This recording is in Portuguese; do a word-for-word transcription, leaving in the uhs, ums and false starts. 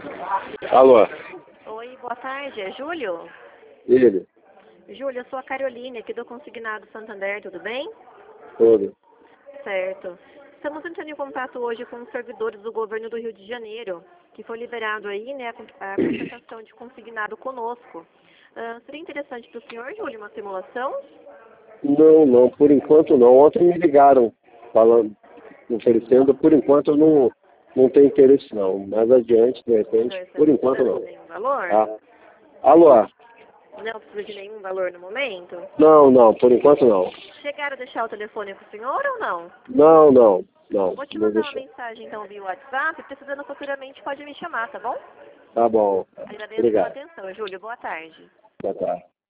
Alô? Oi, boa tarde. É Júlio? Ele? Júlio, eu sou a Caroline, aqui do Consignado Santander, tudo bem? Tudo. Certo. Estamos entrando em contato hoje com os servidores do governo do Rio de Janeiro, que foi liberado aí, né, a con- a contratação de consignado conosco. Ah, seria interessante para o senhor, Júlio, uma simulação? Não, não, por enquanto não. Ontem me ligaram falando, oferecendo, por enquanto eu não, não tenho interesse não. Mais adiante, de repente, Não por enquanto precisa de não. nenhum valor? Tá? Alô? Não precisa de nenhum valor no momento? Não, não, por enquanto não. Chegaram a deixar o telefone com o senhor ou não? Não, não, não. Vou te Não mandar uma deixa. mensagem então via WhatsApp, precisando futuramente pode me chamar, tá bom? Tá bom. Agradeço pela Obrigado. atenção, Júlio. Boa tarde. Boa tarde.